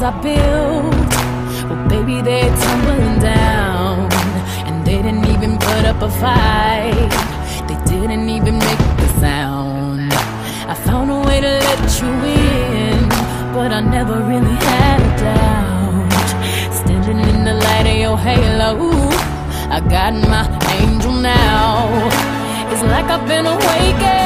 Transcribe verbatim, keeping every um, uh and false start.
I built, well baby, they're tumbling down. And they didn't even put up a fight, they didn't even make a sound. I found a way to let you in, but I never really had a doubt. Standing in the light of your halo, I got my angel now. It's like I've been awakened.